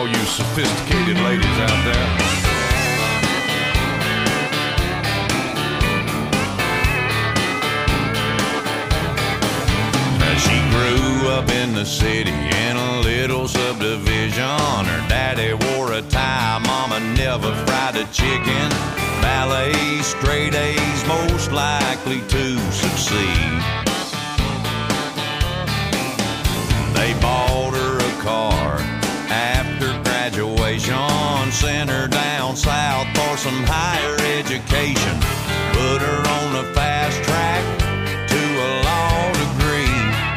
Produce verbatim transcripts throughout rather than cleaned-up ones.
all you sophisticated ladies out there. She grew up in the city in a little subdivision. Her daddy wore a tie, mama never fried a chicken. Ballet, straight A's, most likely to succeed. They bought her a car after graduation, sent her down south for some higher education, put her on the fast track to a law degree.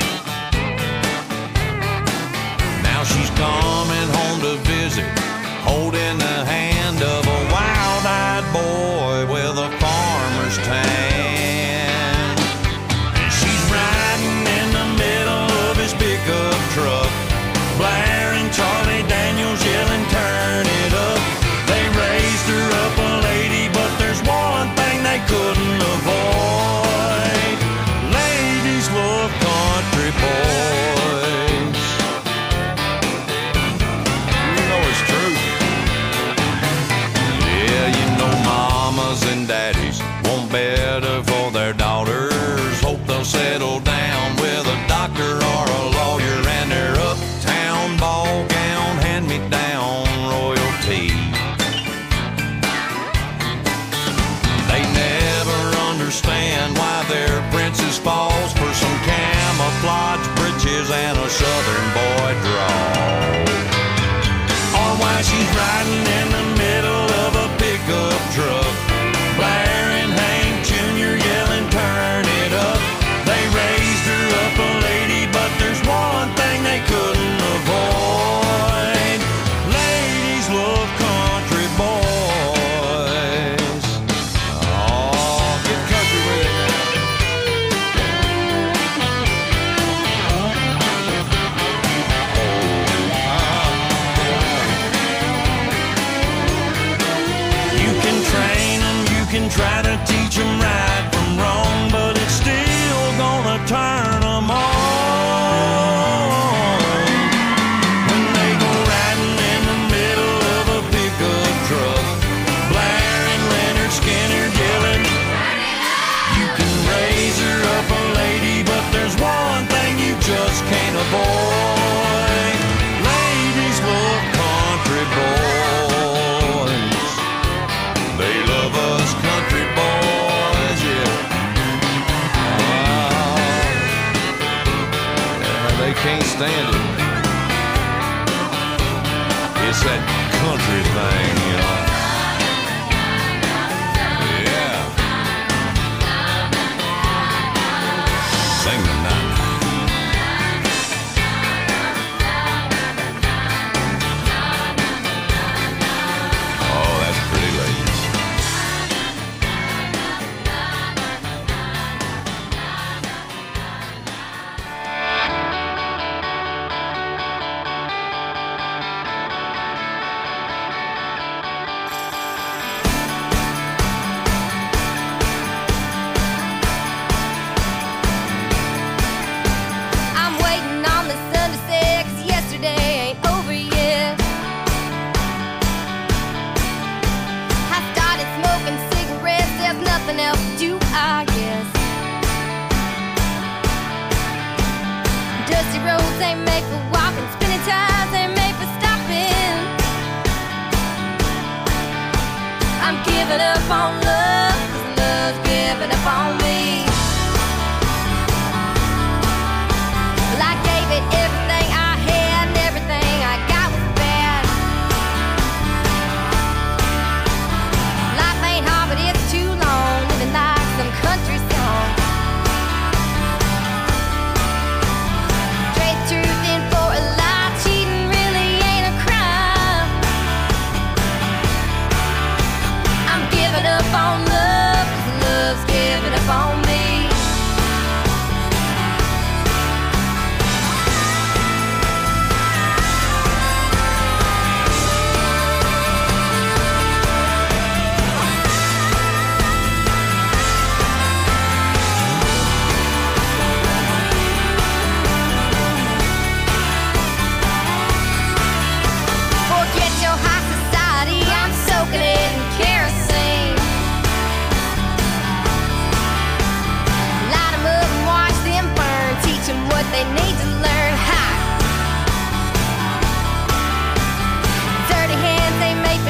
She's coming home to visit, holding the hand of a wild-eyed boy with a farmer's tan. And she's riding in the middle of his pickup truck, blaring Charlie Daniels, yelling, turn it up. They raised her up a lady, but there's one thing they couldn't avoid. Ladies love country boys. And daddies want better for their daughters, hope they'll settle down with a doctor or a lawyer, and their uptown ball gown hand-me-down royalty. They never understand why their princess falls for some camouflage breeches and a southern boy drawl, or why she's riding in the middle of a pickup truck, blaring Hank Junior, yelling, turn it up. They raised her up a lady, but there's one thing they couldn't avoid. Ladies love country boys. Oh, get country with it. You can train them, you can try to teach them right from wrong, but it's still gonna turn them on. When they go riding in the middle of a pickup truck, blaring Leonard Skinner, yelling, you can raise her up a lady, but there's one thing you just can't avoid. Ladies love country boys. They love us country boys, yeah. Oh, yeah, they can't stand it. It's that country thing, you know. Yeah. Sing the night. Oh, that's pretty, ladies. I'm waiting on the sun to set, 'cause yesterday ain't over yet. I started smoking cigarettes, there's nothing else to do, I guess. Dusty roads ain't made for walking, spinning tires ain't made for stopping. I'm giving up on love, 'cause love's giving up on me. Well, I gave it everything I had, and everything I got was bad. Life ain't hard, but it's too long, living like some country song. Trade truth in for a lie, cheating really ain't a crime. I'm giving up on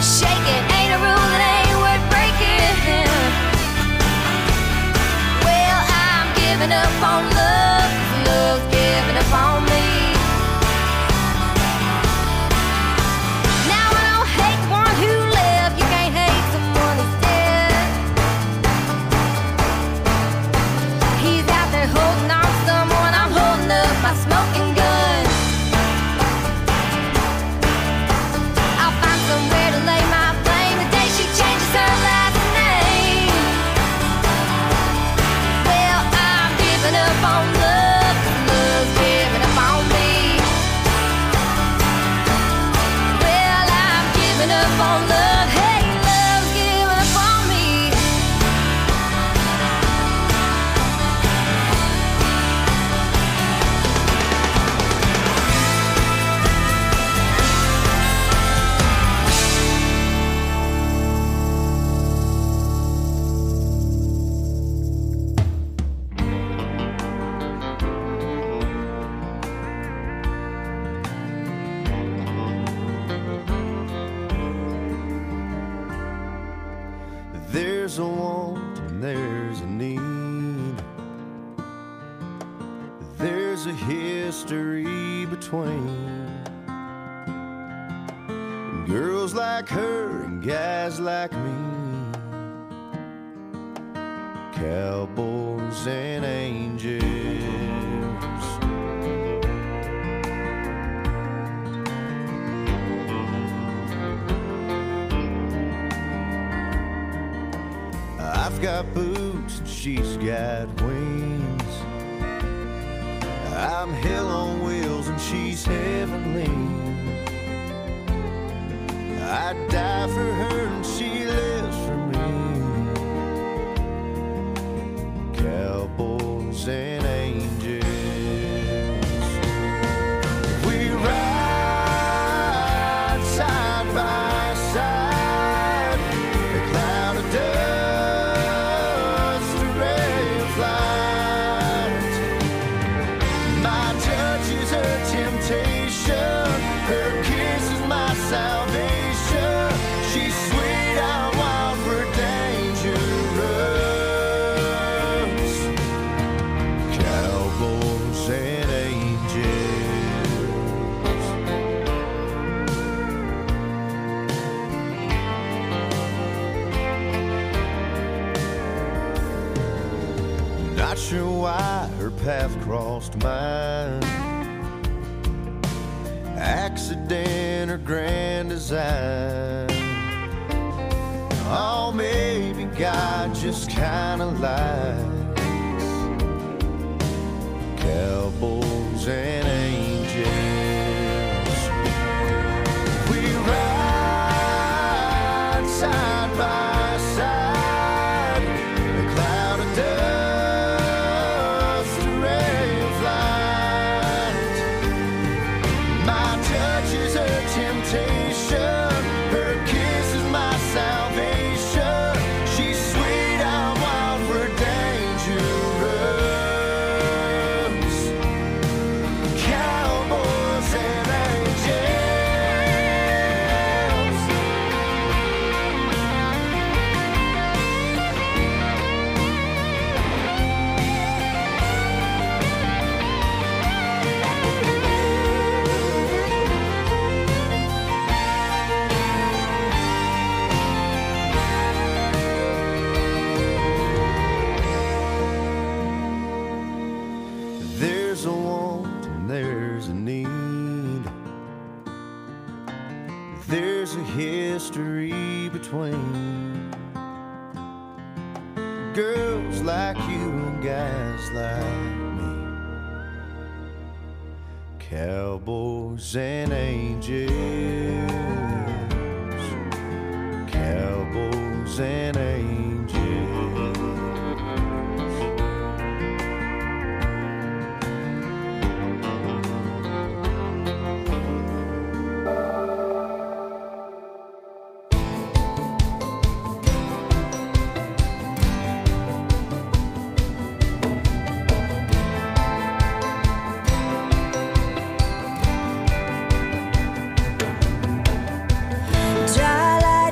shaking ain't a rule that ain't worth breaking. Well, I'm giving up on love, 'cause love's giving up on me. Now I don't hate the one who left, you can't hate someone who's dead. He's out there holding on to someone, I'm holding up my smoking gun. I'll find somewhere to lay my blame the day she changes her last name. Well, I'm giving up on love, 'cause love's giving up on me. Well, I'm giving up on love, hey, love's giving up on me. There's a want and there's a need. There's a history between girls like her and guys like me, cowboys and angels. I've got boots and she's got wings. I'm hell on wheels and she's heavenly. I'd die for her and she lives for me. Cowboys and angels. We ride side by side, a cloud of dust, a ray of light. My touch is her temptation, her kiss is my salvation. She's sweet, I'm wild for dangerous. Cowboys and angels. Not sure why her path crossed mine. Accident or grand design. Oh, maybe God just kinda lies. Cowboys and angels. We ride side by side, a cloud of dust, a ray of light. My touch is her temptation, her kiss is my salvation. She's sweet, I'm wild for dangerous. Cowboys and angels. There's a want and there's a need. There's a history between girls like you and guys like me. Cowboys and angels. Cowboys and angels. Dry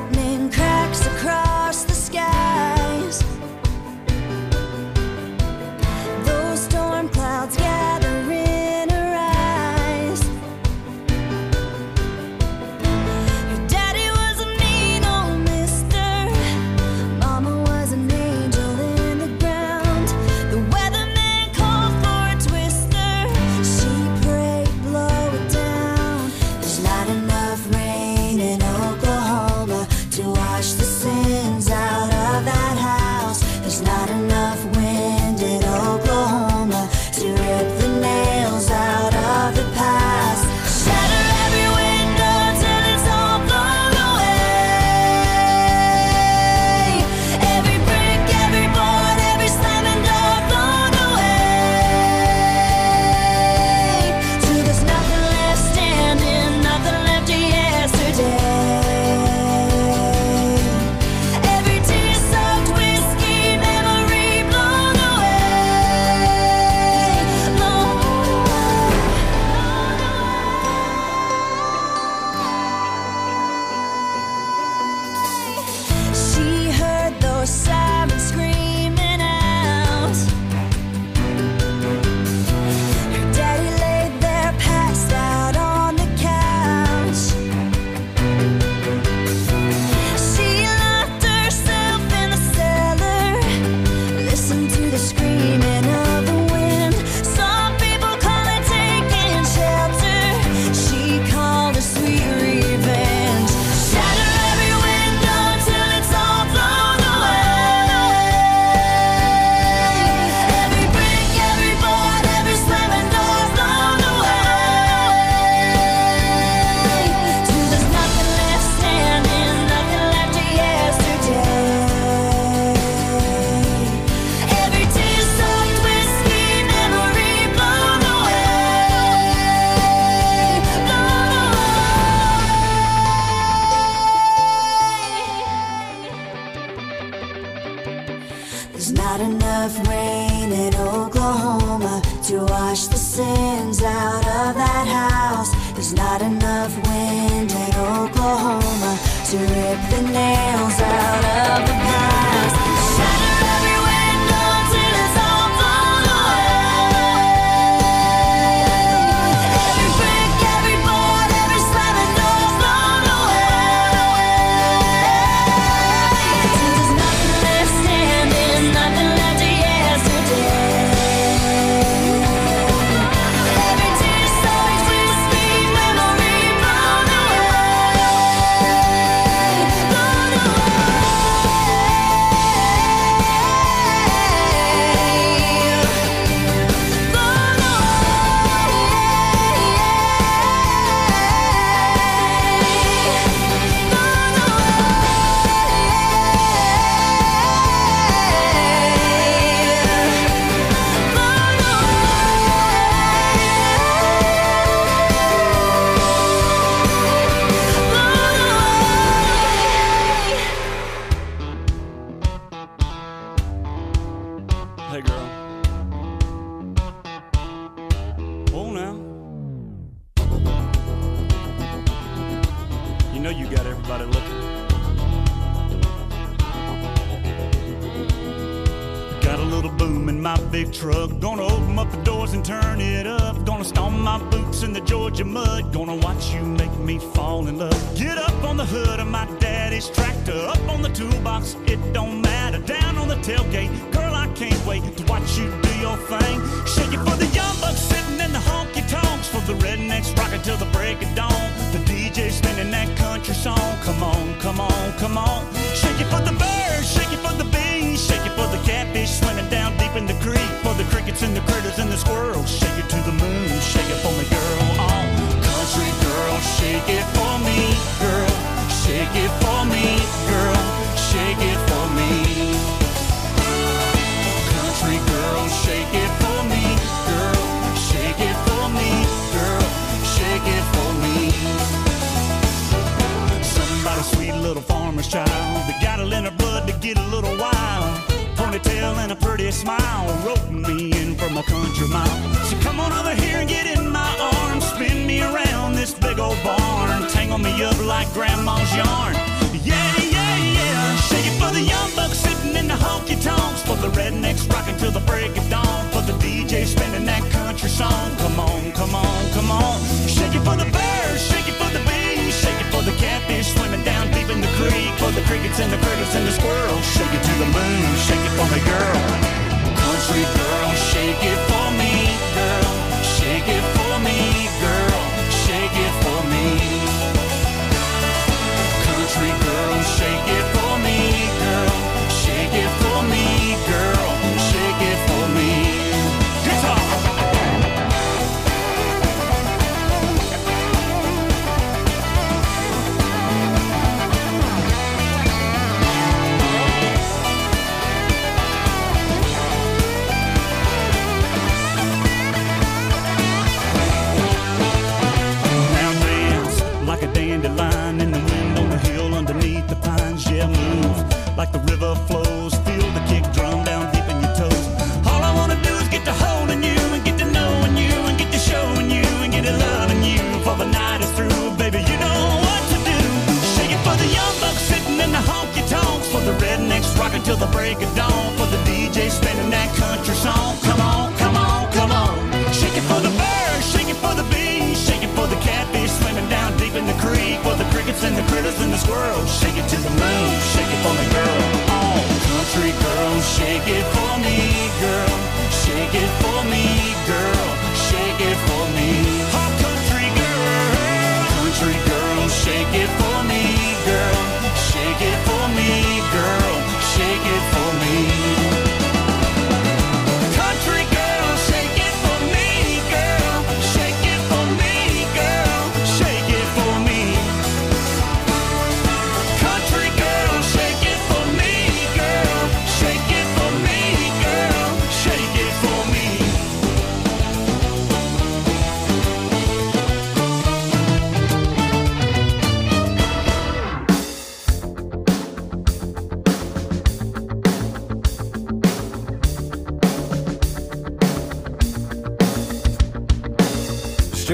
not enough rain in Oklahoma to wash the sins out of that house. There's not enough wind in Oklahoma to rip the nails out of the past. Shatter every window till it's all blown away. Every brick, every board, every slamming door blown away. Till there's nothing left standing, nothing left of yesterday. Every tear so sweet, sweet memory blown away, blown Hey girl. Oh now. You know you got everybody looking. Got a little boom in my big truck. Gonna open up the doors and turn it up. Gonna stomp my boots in the Georgia mud. Gonna watch you make me fall in love. Get up on the hood of my daddy's tractor. Up on the toolbox, it don't matter. Down on the tailgate, girl, I can't wait to watch you do your thing. Shake it for the young bucks sitting in the honky tonks. For the rednecks rocking till the break of dawn. The D J spinning that country song. Come on, come on, come on. Shake it for the birds, shake it for the bees. Shake it for the catfish swimming down deep in the creek. For the crickets and the critters and the squirrels. Shake it to the moon, shake it for me, girl. Oh, country girl, shake it for me, girl. Shake it for me, girl. Shake it for me. Country girl, shake it for me, girl. Shake it for me, girl. Shake it for me. Somebody sweet little farmer's child that got it in her blood to get a little wild. Ponytail and a pretty smile, roping me in from a country mile. So come on over here and get in my arms, spin me around this big old barn, tangle me up like grandma's yarn. Yeah, yeah, yeah. Shake it for the young bucks sitting in the honky tonks. For the rednecks rocking till the break of dawn. For the D J spinning that country song. Come on, come on, come on. Shake it for the birds, shake it for the bees. Shake it for the catfish swimming down deep in the creek. For the crickets and the critters and the squirrels. Shake it to the moon, shake it for me, girl. Country girl, shake it for me, girl. Shake it for me, girl. Shake it for me. Country girl, shake it for me, girl. Shake it for me, girl. Shake it for me. Guitar. Like a dandelion in the wind on the hill underneath the pines. Yeah, move like the river flows. Feel the kick drum down deep in your toes. All I wanna do is get to holding you and get to knowing you and get to showing you and get to loving you. For the night is through, baby, you know what to do. Shake it for the young bucks sitting in the honky tonks. For the rednecks rocking till the break of dawn. For the D J spinning that country song. Come on, come on, come on. Shake it for the birds, shake it for the bees. Shake it for the catfish swimming down deep in the creek. For the crickets and the critters and the squirrels. Shake it to the moon, shake it for me, girl. Oh, country girl, shake it for me, girl. Shake it for me, girl. Shake it for me. Oh, country girl, country girl, shake it for me, girl. Shake it for me, girl. Shake it for me. Country girl, shake it for me, girl. Shake it for me, girl. Shake it for me. Country girl, shake it for me, girl. Shake it for me, girl. Shake it for me.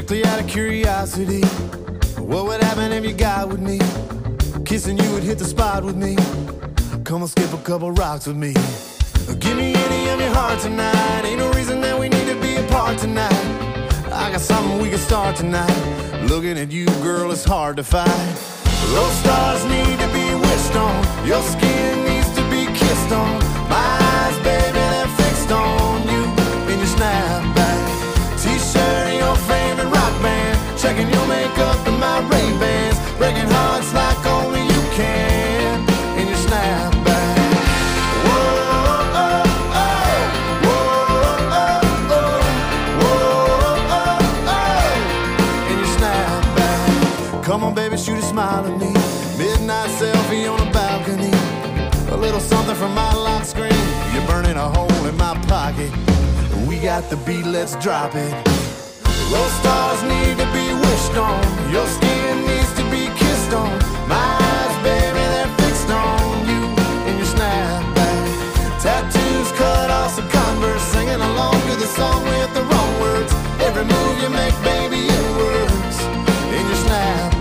strictly out of curiosity. What would happen if you got with me? Kissing you would hit the spot with me. Come on, skip a couple rocks with me. Give me any of your heart tonight. Ain't no reason that we need to be apart tonight. I got something we can start tonight. Looking at you, girl, it's hard to fight. Those stars need to be wished on. Your skin needs to be kissed on. My eyes, baby, they're fixed on you in your snapback. T-shirt and your favorite rock band. Checking your makeup and my Ray-Bans. Breaking hearts like only you can in your snapback. Come on, baby, shoot a smile at me. Midnight selfie on a balcony. A little something from my lock screen. You're burning a hole in my pocket. We got the beat, let's drop it. Those stars need to be wished on. Your skin needs to be kissed on. My eyes, baby, they're fixed on you in your snapback. Tattoos cut off some Converse. Singing along to the song with the wrong words. Every move you make, baby, it works in your snapback.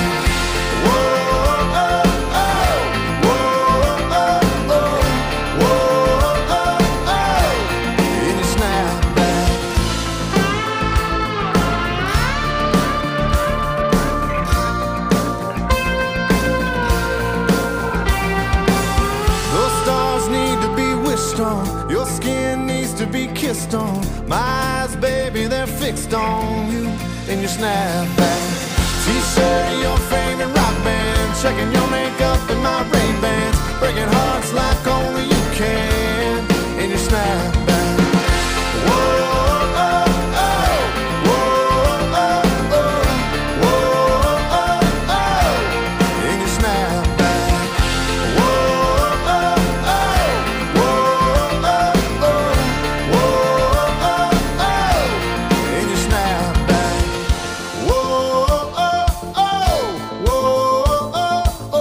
Your skin needs to be kissed on. My eyes, baby, they're fixed on you in your snapback. T-shirt, your favorite rock band. Checking your makeup and my Ray-Bans. Breaking hearts like only you can in your snapback. Whoa, oh, oh, whoa, oh, oh, whoa, oh, oh, in your snapback. Whoa, oh, oh, whoa, oh, oh, whoa, oh, oh, in your snapback. Whoa, oh, oh, whoa, oh, oh,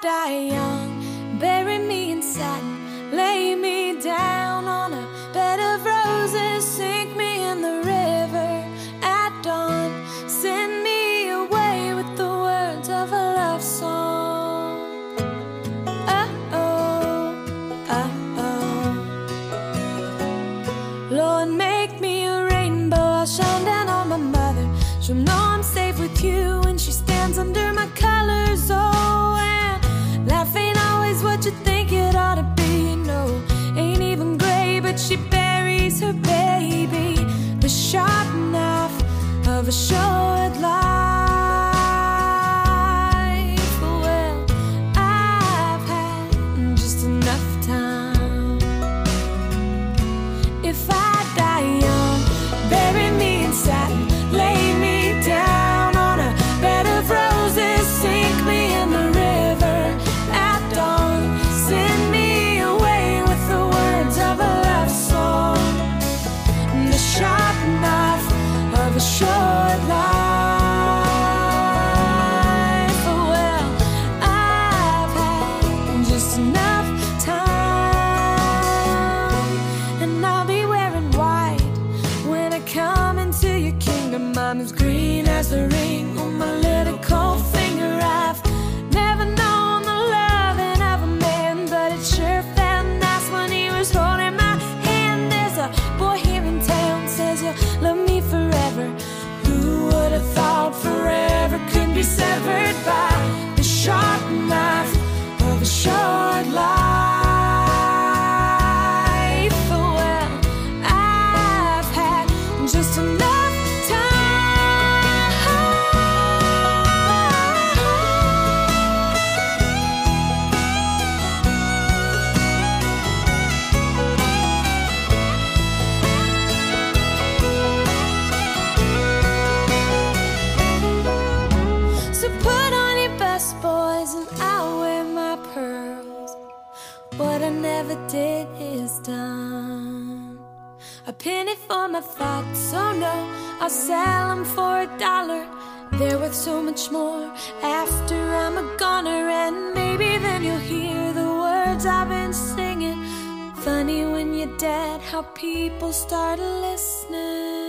die young, bury me in satin, lay me down on a bed of roses, sink me in the river at dawn, send me away with the words of a love song. Uh-oh, uh-oh. Lord, make me a rainbow, I'll shine down on my mother. She'll know I'm safe with you when she stands under my colors. Oh, and life ain't always what you think it ought to be. No, ain't even gray, but she buries her baby. The sharp knife of a short life. Well, I've had just enough time. If I die young, bury me in satin, lay me down on a bed of roses, sink me in the river at dawn, send me away with the words of a love song. The sharp knife of a short life. Well, I've had just enough time, and I'll be wearing white when I come into your kingdom. I'm as green as the ring on my little cold finger. I've never known the loving of a man, but it sure felt nice when he was holding my hand. There's a boy here in town says you'll love me forever. Who would have thought forever could be severed by the sharp knife of a short life? Well, I've had just enough So put on your best, boys, and I'll wear my pearls. What I never did is done. A penny for my thoughts, oh no, I'll sell them for a dollar. They're worth so much more after I'm a goner, and maybe then you'll hear the words I've been singing. Funny when you're dead, how people start listening.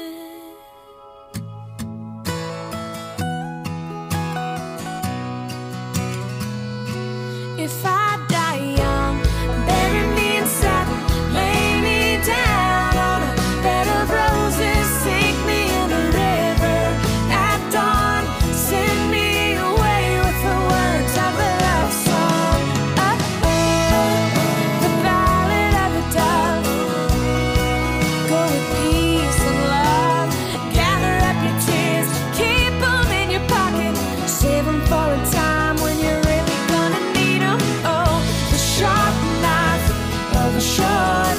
If I die young, bury me in satin, lay me down on a bed of roses, sink me in the river at dawn, send me away with the words of a love song. Uh-oh, the ballad of the dove. Go with peace and love, gather up your tears, keep them in your pocket, save them for a time when you're really gonna need them. Oh, the sharp knife of a short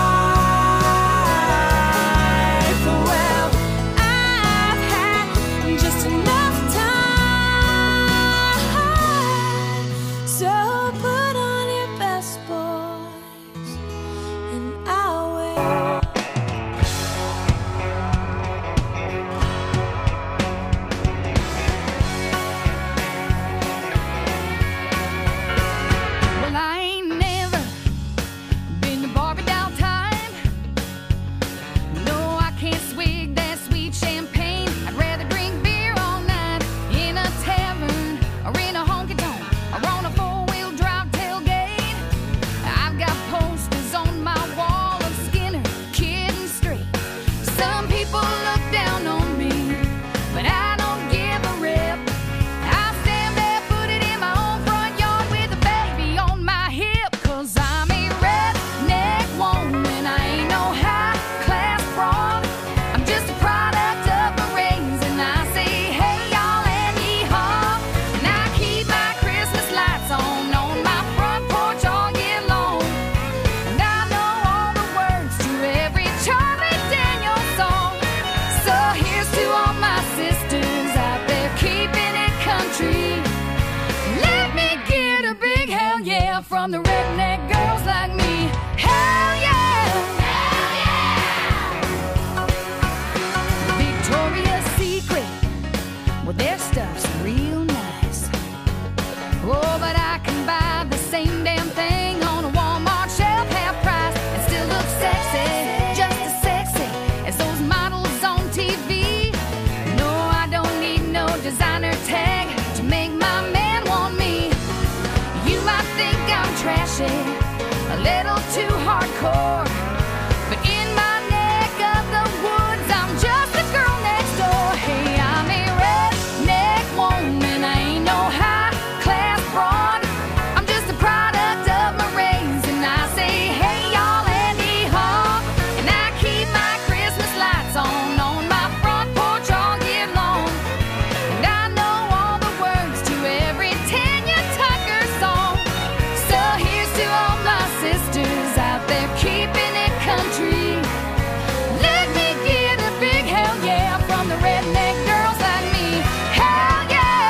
life. Well, I've had just enough time. So put on your best, boys, and I'll wait. Well, I ain't never been to Barbie doll time. No, I can't swig that sweet champagne. I'd rather drink beer all night in a tavern or in a honky tonk or on a four-wheel drive tailgate. I've got posters on my wall of Skinner, Kid and Straight. Some people look down on me, but I don't give a rip. I stand barefooted in my own front yard with a baby on my hip, 'cause I'm a redneck woman. I ain't no high-class broad. I'm just a product of my raising. I say, hey, y'all, and yee-haw. And I keep my Christmas lights on on my front porch all year long. And I know all the words to every Charlie Daniels song. too hardcore. But in my neck of the woods, I'm just the girl next door. Hey, I'm a redneck woman, I ain't no high-class broad. I'm just a product of my race, and I say, hey, y'all, Andy Hall. And I keep my Christmas lights on on my front porch all year long. And I know all the words to every Tanya Tucker song. So here's to all my sisters out there keeping it country. Let me get a big hell yeah from the redneck girls like me. Hell yeah!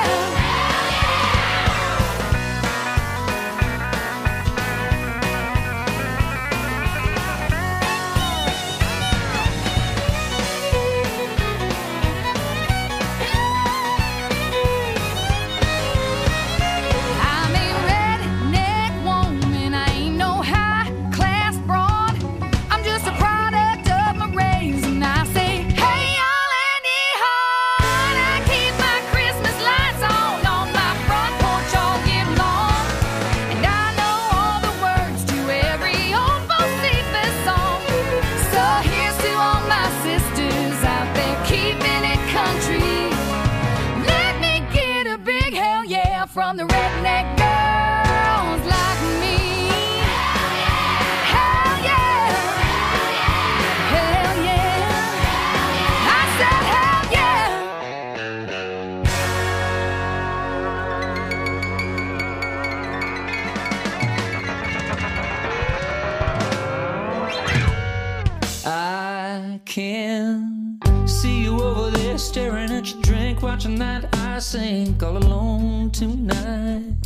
I'm a redneck woman, I ain't no high-class broad. I'm just a product of my race, and I say, hey, y'all, Andy Hart. I keep my Christmas lights on on my front porch all year long. And I know all the words to every old Bocephus song. So here's to all my sisters out there keeping it country. Let me get a big hell yeah from the redneck girls like me. Hell yeah! Hell yeah! I said hell yeah! I can see you over there staring at your drink, watching that eye sink all alone tonight.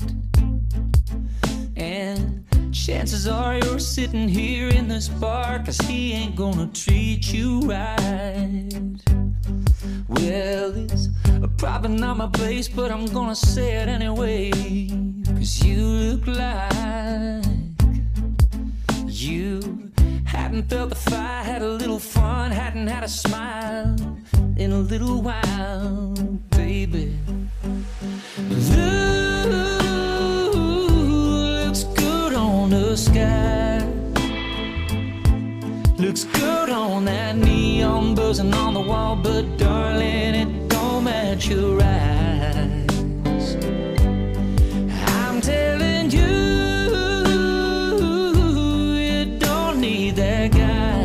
And chances are you're sitting here in this bar, 'cause he ain't gonna treat you right. Well, it's probably not my place, but I'm gonna say it anyway, 'cause you look like you hadn't felt the fire, had a little fun, hadn't had a smile in a little while, baby. Blue looks good on the sky, looks good on that neon buzzing on the wall, but darling, it don't match your eyes. I'm telling you, that guy.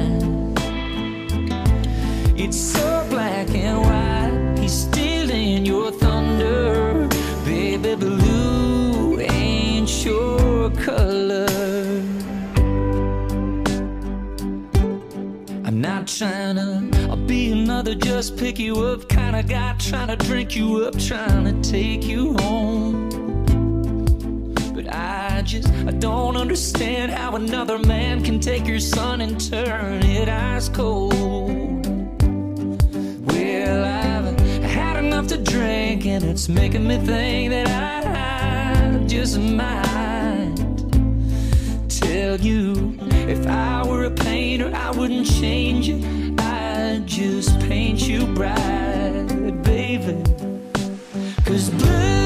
It's so black and white, he's stealing your thunder. Baby, blue ain't your color. I'm not trying to I'll be another just pick you up kind of guy, trying to drink you up, trying to take you home. I just, I don't understand how another man can take your sun and turn it ice cold. Well, I've had enough to drink, and it's making me think that I just might tell you, if I were a painter, I wouldn't change you, I'd just paint you bright, baby. 'Cause blue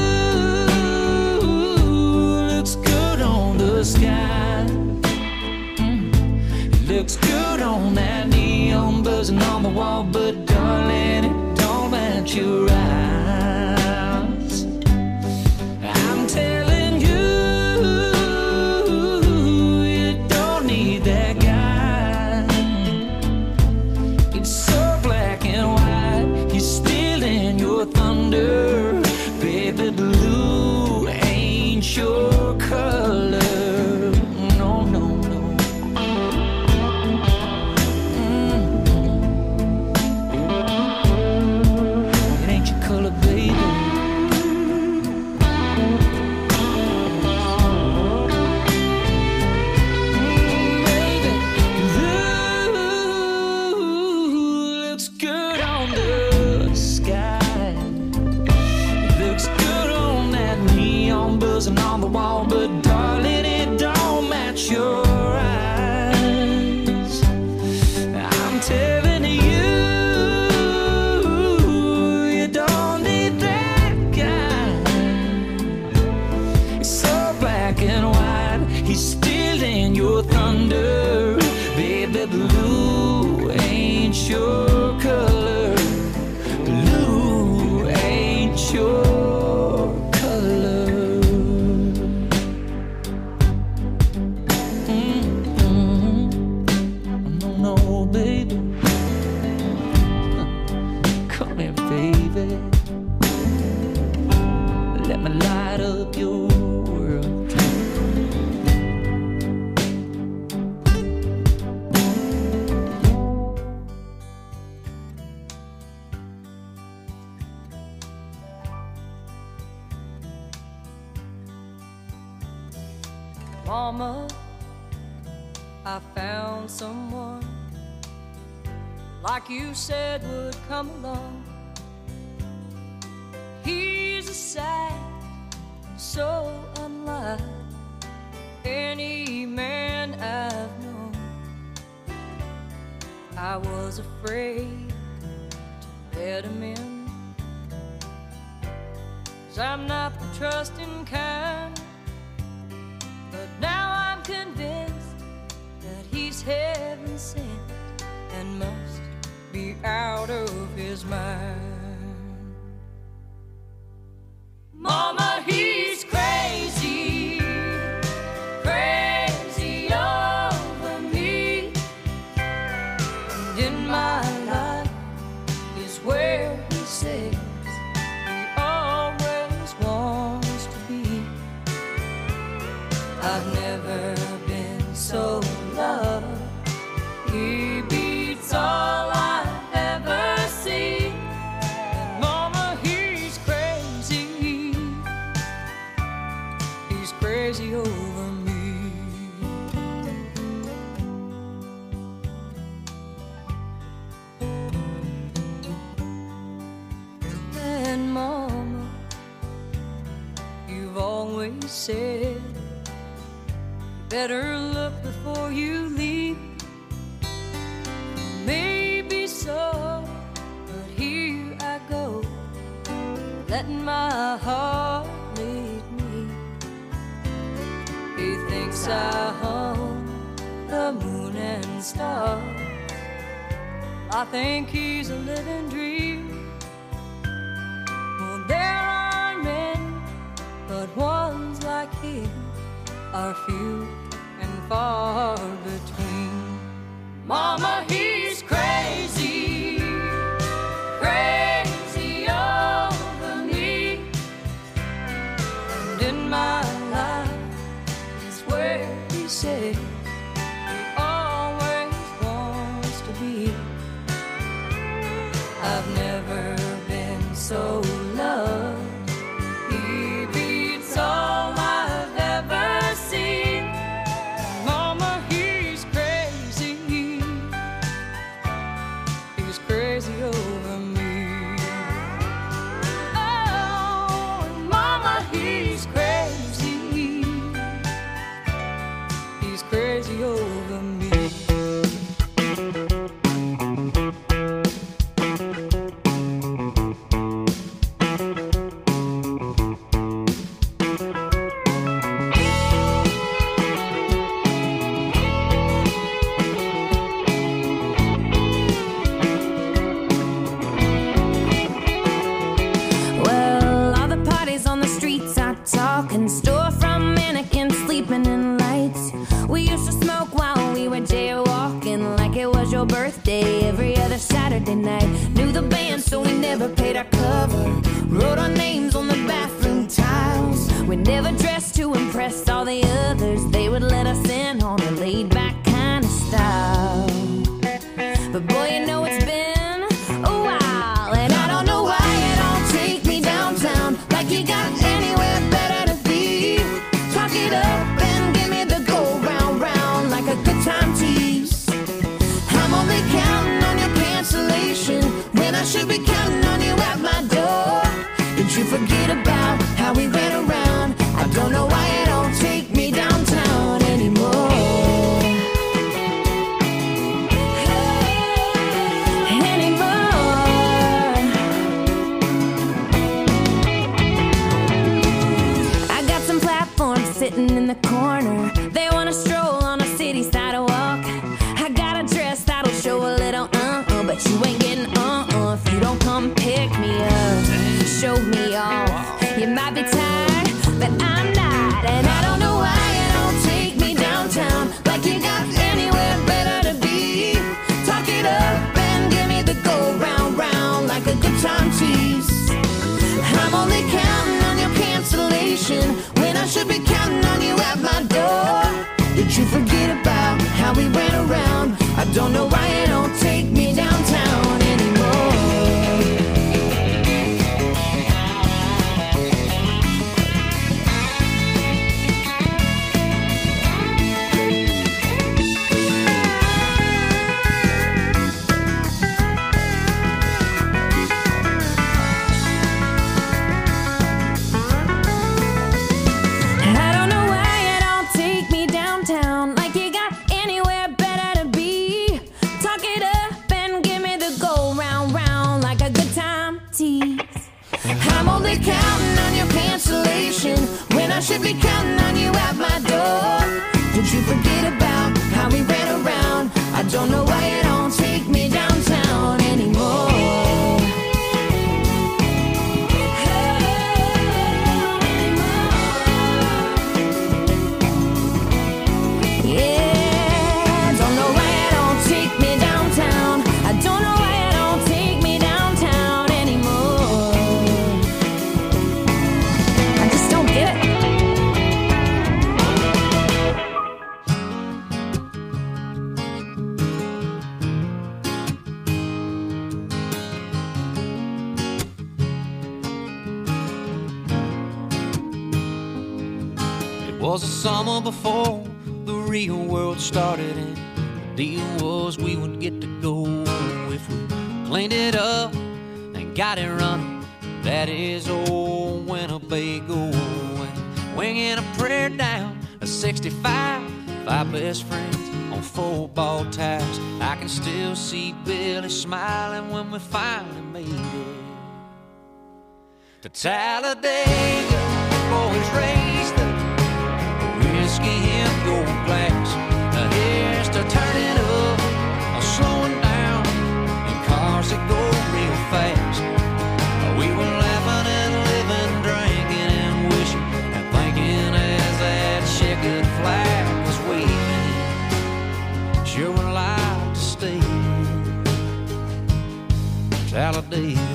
the sky, mm. It looks good on that neon buzzing on the wall, but darling, it don't match your eyes. I'm telling you, you don't need that guy. It's so black and white, he's stealing your thunder. Baby, blue ain't your color. No, no, no. Mm. It ain't your color, baby. Mama, I found someone like you said would come along. He's a sight so unlike any man I've known. I was afraid to let him in, 'cause I'm not the trusting kind. But now I'm convinced that he's heaven sent and must be out of his mind. Mama, he's crazy, crazy over me. And in my life is where he says he always wants to be. I've never been so loved. He beats all I've ever seen. And Mama, he's crazy. He's crazy over me. And Mama, you've always said better look before you leave. Maybe so, but here I go, letting my heart lead me. He thinks I hung the moon and stars. I think he's a living dream. Well, there are men, but ones like him are few and far between. Mama, he's crazy, crazy over me. And in my life is where he says he always wants to be. I've never been so loved. He beats all I've ever seen. Mama, he's crazy. He's crazy over me. Oh, Mama, he's crazy. He's crazy over me. Talking storefront mannequins sleeping in lights. We used to smoke while we were jaywalking like it was your birthday every other Saturday night. Knew the band so we never paid our cover. Wrote our names on the bathroom tiles. We never dressed to impress all the others. They would let us in on a laid back kind of style. But boy, you know it's been a while, and I don't know why you don't take me downtown like you got anywhere better to be. Talk it up and give me the go round round like a good time tease. I'm only counting on your cancellation when I should be counting on you at my door. Did you forget about how we ran around? I don't know why you don't take me downtown anymore. Sitting in the corner, they wanna stroll on a city sidewalk. I got a dress that'll show a little uh-uh, but you ain't getting uh-uh if you don't come pick me up, show me off. You might be tired, but I'm not, and I don't know why you don't take me downtown like you got anywhere better to be. Talk it up and give me the go round round like a good time tease. I'm only counting on your cancellation when I should be counting on you at my door. Did you forget about how we ran around? I don't know why you don't take me downtown anymore. I should be counting on you at my door. Did you forget about how we ran around? I don't know why you don't take me downtown anymore. Yeah, don't know why you don't take me downtown. I don't know why you don't take me downtown anymore. I just don't get it. It was the summer before the real world started, and the deal was we would get to go if we cleaned it up and got it running. That is old Winnebago, and winging a prayer down a sixty-five, five best friends on football tires. I can still see Billy smiling when we finally made it to Talladega. Boys raised the whiskey in gold glass. Now here's to turning up or slowing down in cars that go real fast. We were laughing and living, drinking and wishing and thinking as that checkered flag was waving. Sure would like to stay in Talladega.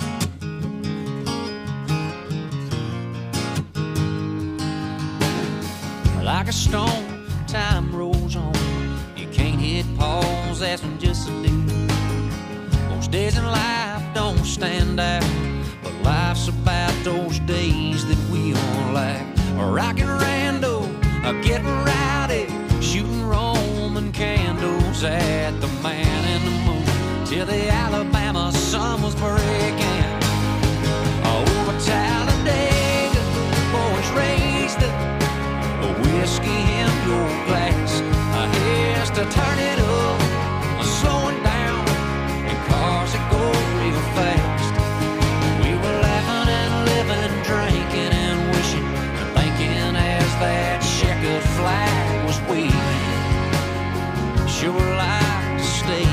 Like a storm, time rolls on. You can't hit pause, that's when just a do. Most days in life don't stand out, but life's about those days that we all like. Rockin' rando, getting rowdy, shooting Roman candles at the man in the moon till the Alabama sun was breaking. Over Talladega, boys raised the whiskey in your glass. Here's to turn it up, slowing down in cars that go real fast. We were laughing and living, drinking and wishing and thinking as that checkered flag was waving. Sure would like to stay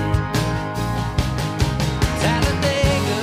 Talladega.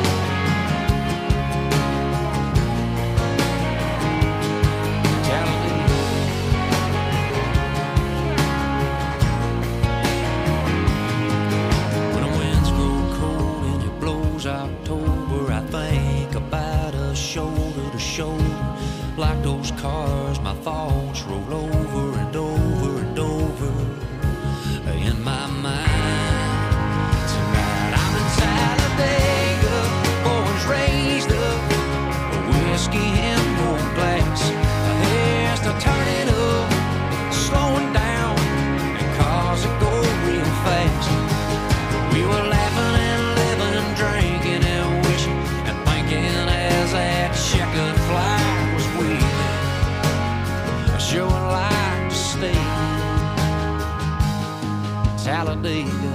October, I think about us shoulder to shoulder. Like those cars, my thoughts roll over and over and over in my mind. Tonight I'm in Talladega, boys raised up, whiskey in gold glass. Here's to turn it up, slowing down in cars that go real fast. We were laughing and living, drinking and wishing and thinking as that checkered flag was waving. I sure would like to stay Talladega.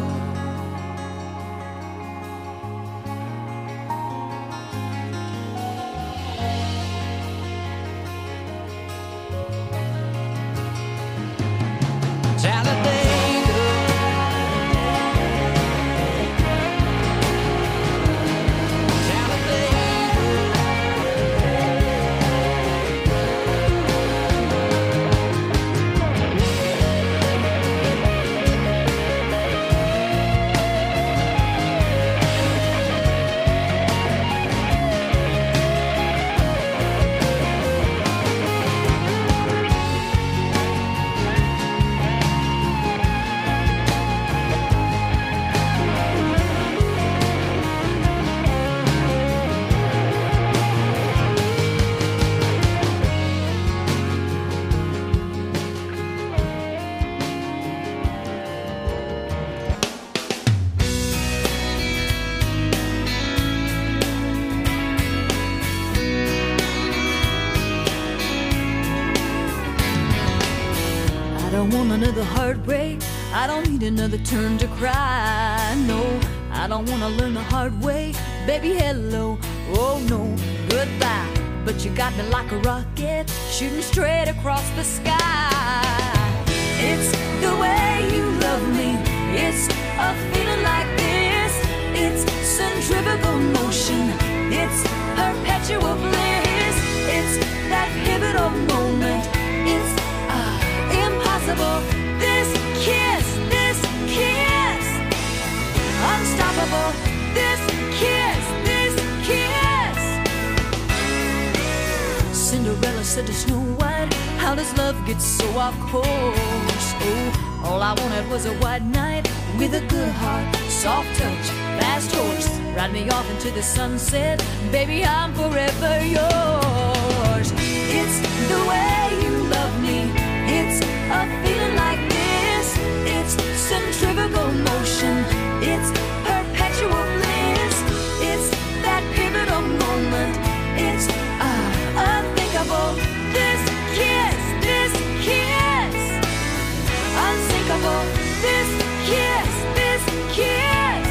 Another heartbreak, I don't need another turn to cry. No, I don't wanna learn the hard way. Baby, hello, oh no, goodbye. but you got me like a rocket, shooting straight across the sky. It's the way you love me. It's a feeling like this. It's centrifugal motion. It's perpetual bliss. It's that pivotal moment. It's uh, impossible. This kiss, this kiss, unstoppable. This kiss, this kiss. Cinderella said to Snow White, how does love get so off course? Oh, all I wanted was a white knight with a good heart, soft touch, fast horse. Ride me off into the sunset, baby, I'm forever yours. It's the way you love me. It's a feeling like this. It's centrifugal motion. It's perpetual bliss. It's that pivotal moment. It's uh, unthinkable. This kiss, this kiss, unsinkable. This kiss, this kiss.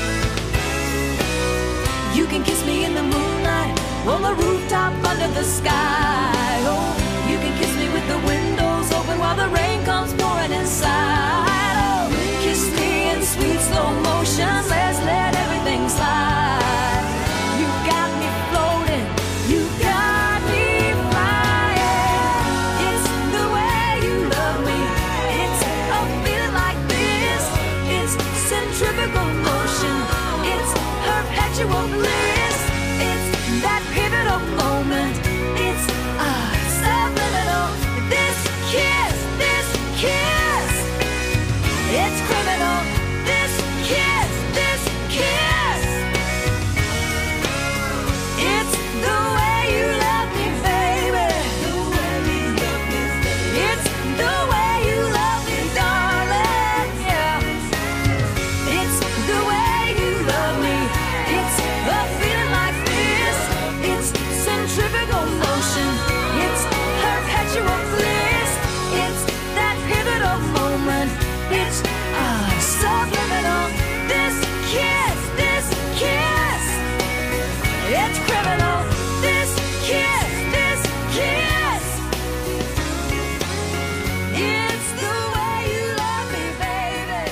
You can kiss me in the moonlight, on the rooftop under the sky. Oh, you can kiss me with the windows open while the rain comes pouring inside. Oh, kiss me in sweet slow motion. Let's let everything slide. You got me floating. You got me flying. It's the way you love me. It's a feeling like this. It's centrifugal motion. It's perpetual bliss. It's that pivotal moment. It's uh, subliminal. This kiss, this kiss, it's criminal. This kiss, this kiss, it's the way you love me, baby. It's the way you love me, darling. Yeah. It's the way you love me. It's a feeling like this. It's centrifugal motion. It's perpetual bliss. It's that pivotal moment. It's uh, subliminal. This kiss, this kiss, it's criminal. This kiss, this kiss, it's the way you love me, baby.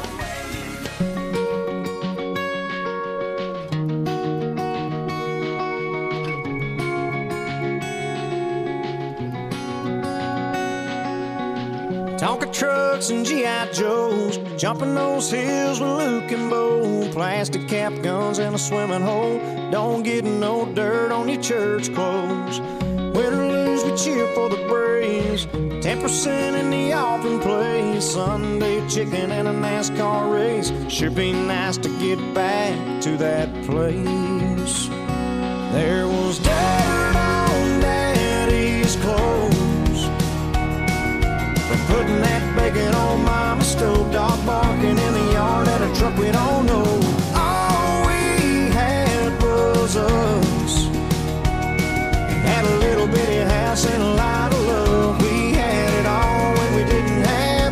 Tonka trucks and G I Joes, jumping those hills with Luke and Bo. Plastic cap guns in a swimming hole. Don't get no dirt on your church clothes. Win or lose, we cheer for the Braves. Ten percent in the offering place. Sunday chicken and a NASCAR race. Sure be nice to get back to that place. There was dirt on Daddy's clothes from putting that bacon on Mama's stove. Dog barking in the yard at a truck we don't know. All we had was us. Had a little bitty house and a lot of love. We had it all when we didn't have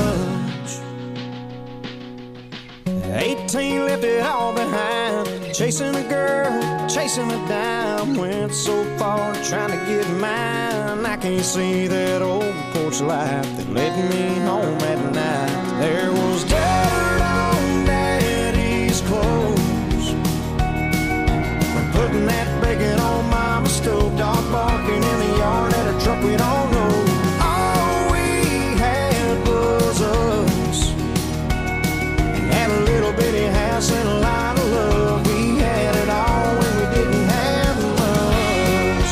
much. Eighteen left it all behind. Chasing a girl, chasing a dime. Went so far trying to get mine. I can't see that old porch light that led me home at night. There was dirt on Daddy's clothes from putting that bacon on Mama's stove. Dog barking in the yard at a truck we don't know. All we had was us. Had a little bitty house and a lot of love. We had it all when we didn't have much.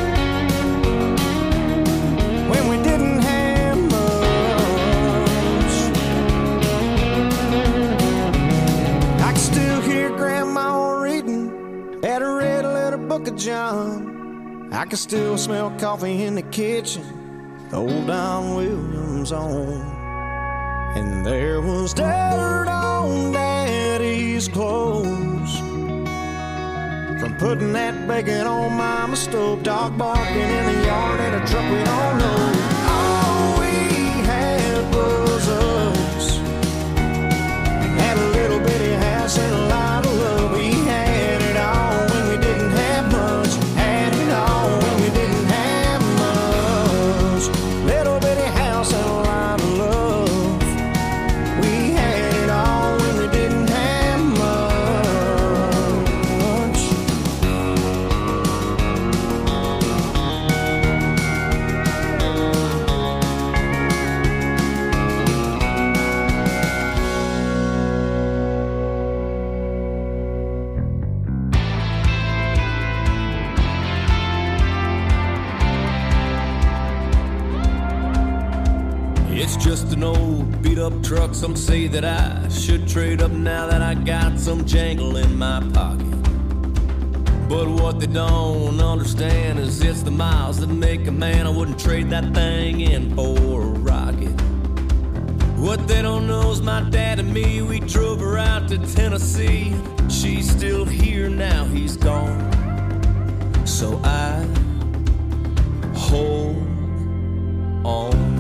When we didn't have much. I can still hear Grandma reading at a red letter book of John. I can still smell coffee in the kitchen, the old Don Williams on. And there was dirt on Daddy's clothes from putting that bacon on Mama's stove. Dog barking in the yard at a truck we don't know. All we had was us. Had a little bitty house and a lot of love. We had it all when we didn't have much. Had it all pickup truck. Some say that I should trade up now that I got some jangle in my pocket. But what they don't understand is it's the miles that make a man. I wouldn't trade that thing in for a rocket. What they don't know is my dad and me, we drove her out to Tennessee. She's still here now, he's gone. So I hold on.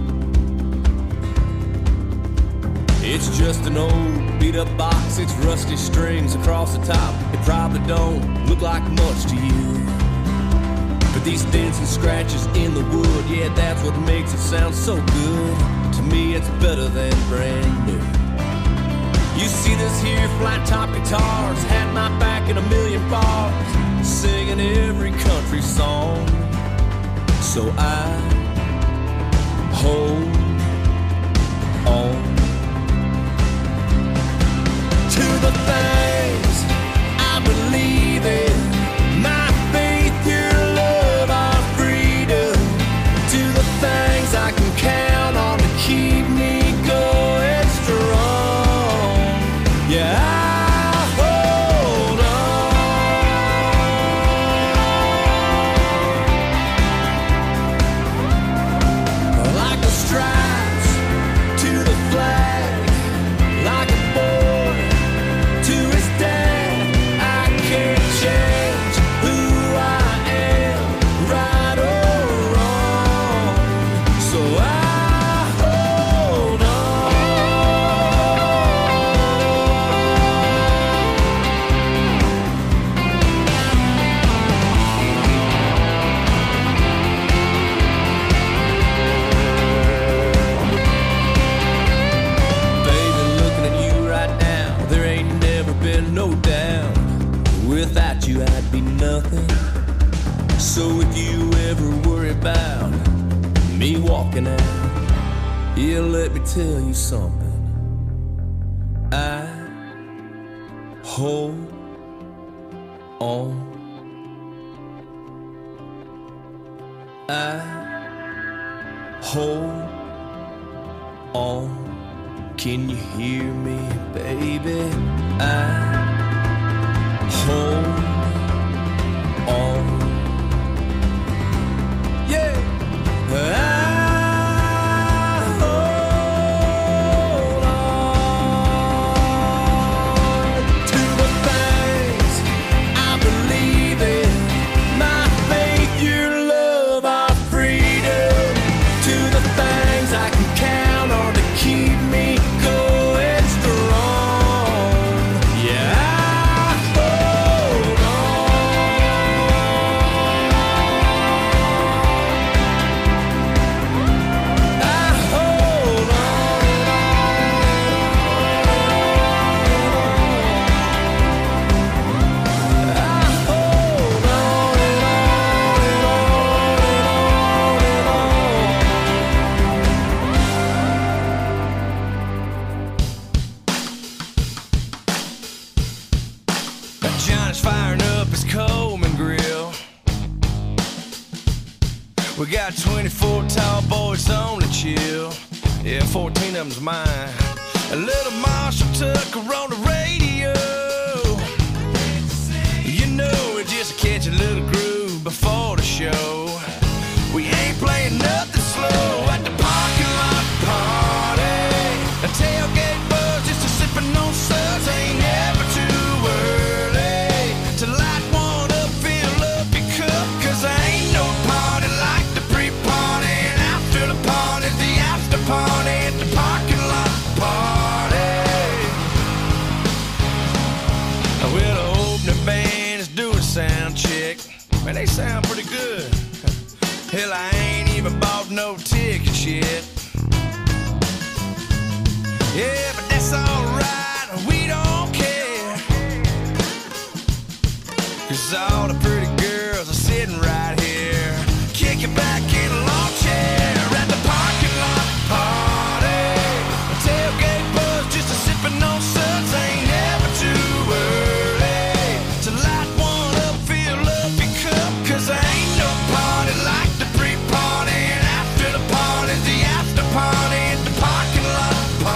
It's just an old beat-up box, it's rusty strings across the top. It probably don't look like much to you, but these dents and scratches in the wood, yeah, that's what makes it sound so good. To me, it's better than brand new. You see this here flat top guitars had my back in a million bars, singing every country song. So I hold on to the things I believe in, my faith, your love, our freedom, to the things I can count on to keep me going strong. Yeah, I hold on like the stripes to the flag, like a boy to his dad. I can't change who I am, right or wrong. So I hold Baby, looking at you right now, there ain't never been no doubt. Without you, I'd be nothing. So if you ever worry about me walking out, yeah, let me tell you something. I hold on. I hold on. Can you hear me, baby? I hold on. Yeah, I hold on to the things I believe in, my faith, your love, our freedom, to the things I can count on to keep me going strong. Yeah, I hold on. I hold on. I hold on and on and on and on and on. Johnny's firing up his Coleman grill. We got twenty-four tall boys on the chill. Yeah, fourteen of them's mine. A little Marshall Tucker on the radio. You know, it's just to catch a little groove before the show. We ain't playing nothing slow at the parking lot party. A tailgate buzz just a sipping on suds. Ain't never too early to light one up, fill up your cup. Cause there ain't no party like the pre-party, and after the party's the after party at the parking lot party. Well, the opening band is doing sound check. Man, they sound pretty good. Hell, I ain't even bought no tickets yet. Yeah, but that's alright, we don't care. Cause all the pretty girls are sitting right here, kicking back in a lawn chair at the parking lot party. A tailgate buzz just a sipping on suds. Ain't never too early to light one up, fill up your cup. Cause there ain't no party like the pre-party, and after the party's the after party at the parking lot party.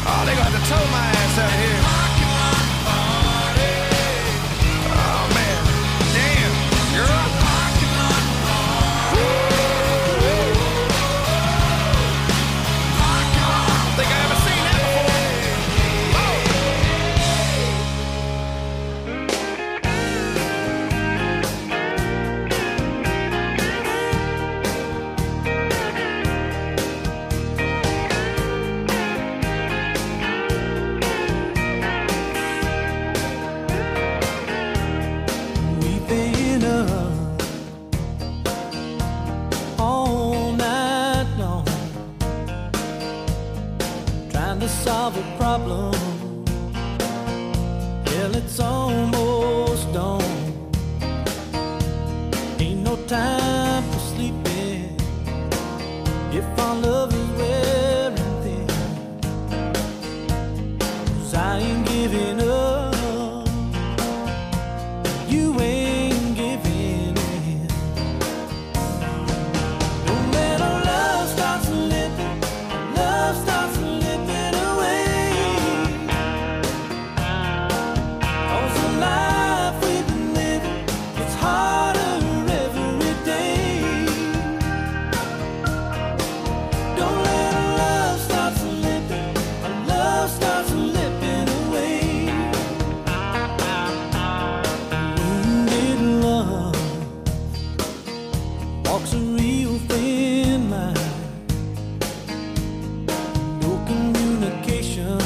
Oh, they gonna have to tow my ass out of here. Oh, man. Damn, girl. Think I ever seen that before. We've been up all night long, trying to solve a problem. Hell, it's almost dawn. Ain't no time for sleeping if our love is wearing thin. 'Cause I ain't giving up, you ain't giving in. Don't let our love start slipping, love starts slipping away. 'Cause the life we've been living, it's harder every day. Don't let our love start slipping, our love starts slipping away. Wounded love walks a real thin line. No communication,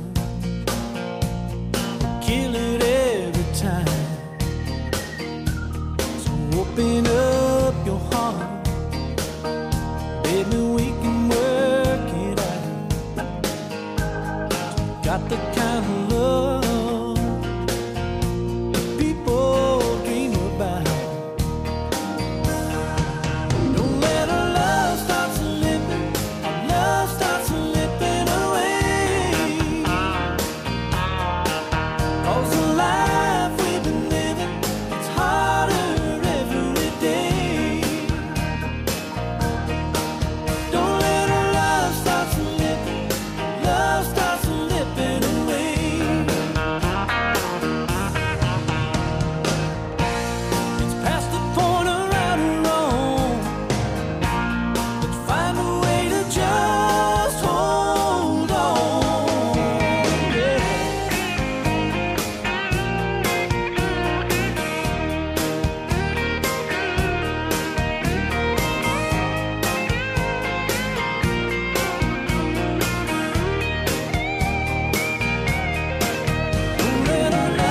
kill it every time. So open up your heart, baby, we can work it out. Got the kind of love